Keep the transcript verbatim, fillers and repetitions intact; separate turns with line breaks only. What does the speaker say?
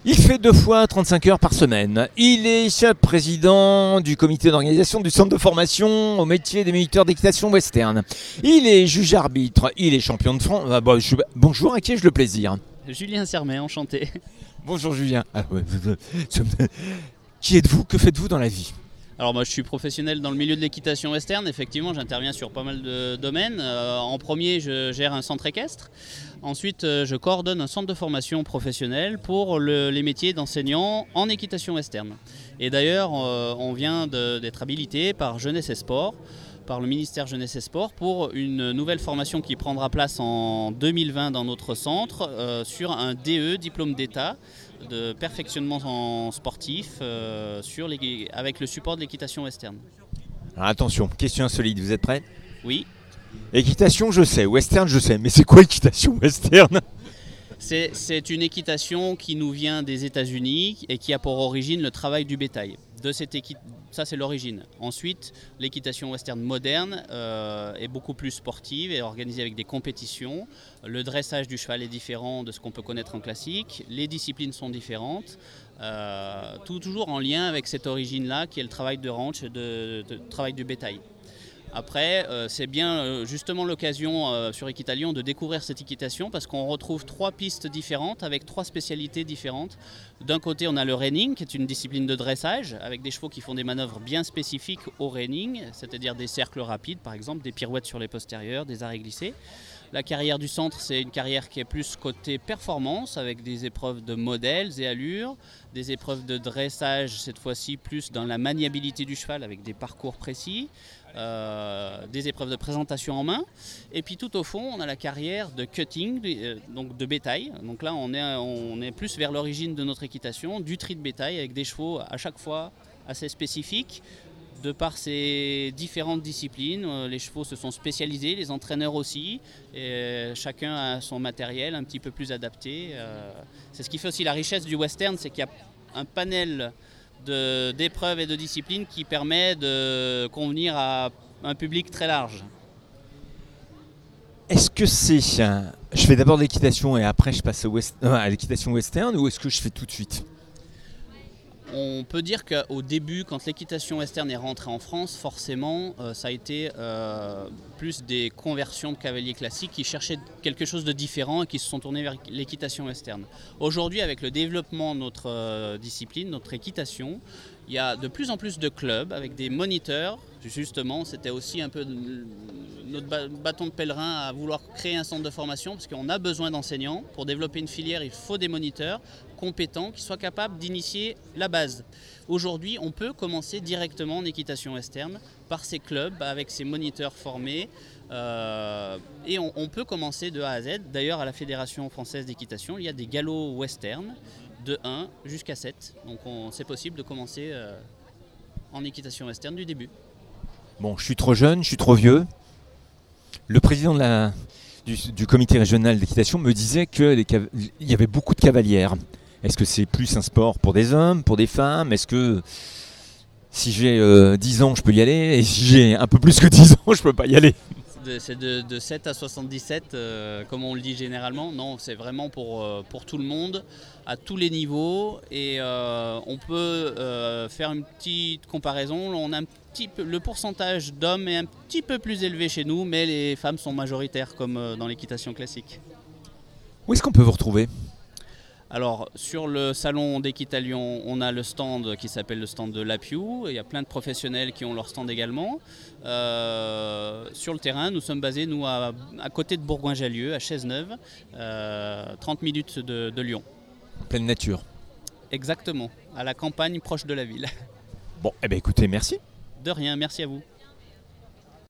Il fait deux fois trente-cinq heures par semaine. Il est président du comité d'organisation du centre de formation au métier des moniteurs d'équitation western. Il est juge arbitre. Il est champion de France. Ah, bon, je... Bonjour, à qui ai-je le plaisir?
Julien Sermet, enchanté.
Bonjour Julien. Ah, ouais. Qui êtes-vous? Que faites-vous dans la vie?
Alors moi je suis professionnel dans le milieu de l'équitation western, effectivement j'interviens sur pas mal de domaines. Euh, en premier je gère un centre équestre, ensuite euh, je coordonne un centre de formation professionnelle pour le, les métiers d'enseignant en équitation western. Et d'ailleurs euh, on vient de, d'être habilité par Jeunesse et Sport, par le ministère Jeunesse et Sport pour une nouvelle formation qui prendra place en deux mille vingt dans notre centre euh, sur un D E, diplôme d'État, de perfectionnement en sportif euh, sur les, avec le support de l'équitation western.
Alors attention, question insolite, vous êtes prêts?
Oui.
Équitation je sais, western je sais, mais c'est quoi équitation western?
c'est, c'est une équitation qui nous vient des États-Unis et qui a pour origine le travail du bétail. De cette équi... Ça c'est l'origine. Ensuite, l'équitation western moderne euh, est beaucoup plus sportive et organisée avec des compétitions. Le dressage du cheval est différent de ce qu'on peut connaître en classique. Les disciplines sont différentes. Euh, tout toujours en lien avec cette origine-là qui est le travail de ranch, de, de travail du bétail. Après, euh, c'est bien euh, justement l'occasion euh, sur Equitalion de découvrir cette équitation parce qu'on retrouve trois pistes différentes avec trois spécialités différentes. D'un côté, on a le reining, qui est une discipline de dressage avec des chevaux qui font des manœuvres bien spécifiques au reining, c'est-à-dire des cercles rapides par exemple, des pirouettes sur les postérieurs, des arrêts glissés. La carrière du centre, c'est une carrière qui est plus côté performance avec des épreuves de modèles et allures, des épreuves de dressage cette fois-ci plus dans la maniabilité du cheval avec des parcours précis, euh, des épreuves de présentation en main. Et puis tout au fond, on a la carrière de cutting, euh, donc de bétail. Donc là, on est, on est plus vers l'origine de notre équitation, du tri de bétail avec des chevaux à chaque fois assez spécifiques. De par ces différentes disciplines, les chevaux se sont spécialisés, les entraîneurs aussi, et chacun a son matériel un petit peu plus adapté. C'est ce qui fait aussi la richesse du western, c'est qu'il y a un panel de, d'épreuves et de disciplines qui permet de convenir à un public très large.
Est-ce que c'est... Je fais d'abord l'équitation et après je passe au west... à l'équitation western ou est-ce que je fais tout de suite?
On peut dire qu'au début, quand l'équitation western est rentrée en France, forcément, euh, ça a été euh, plus des conversions de cavaliers classiques qui cherchaient quelque chose de différent et qui se sont tournés vers l'équitation western. Aujourd'hui, avec le développement de notre euh, discipline, notre équitation, il y a de plus en plus de clubs avec des moniteurs. Justement, c'était aussi un peu notre bâton de pèlerin à vouloir créer un centre de formation parce qu'on a besoin d'enseignants. Pour développer une filière, il faut des moniteurs compétents qui soient capables d'initier la base. Aujourd'hui, on peut commencer directement en équitation western par ces clubs avec ces moniteurs formés euh, et on, on peut commencer de A à Z. D'ailleurs, à la Fédération française d'équitation, il y a des galops western de un jusqu'à sept. Donc on, c'est possible de commencer euh, en équitation western du début.
Bon, je suis trop jeune, je suis trop vieux. Le président de la, du, du comité régional d'équitation me disait qu'il y avait beaucoup de cavalières. Est-ce que c'est plus un sport pour des hommes, pour des femmes? Est-ce que si j'ai euh, dix ans, je peux y aller? Et si j'ai un peu plus que dix ans, je peux pas y aller?
C'est de, de sept à soixante-dix-sept, euh, comme on le dit généralement. Non, c'est vraiment pour, euh, pour tout le monde, à tous les niveaux. Et euh, on peut euh, faire une petite comparaison. On a un petit peu, le pourcentage d'hommes est un petit peu plus élevé chez nous, mais les femmes sont majoritaires, comme euh, dans l'équitation classique.
Où est-ce qu'on peut vous retrouver?
Alors, sur le salon d'Equitalion, on a le stand qui s'appelle le stand de l'Apiou. Il y a plein de professionnels qui ont leur stand également. Euh, sur le terrain, nous sommes basés, nous, à, à côté de Bourgoin-Jallieu, à Chaiseneuve, euh, trente minutes de, de Lyon.
Pleine nature.
Exactement, à la campagne proche de la ville.
Bon, eh bien écoutez, merci.
De rien, merci à vous.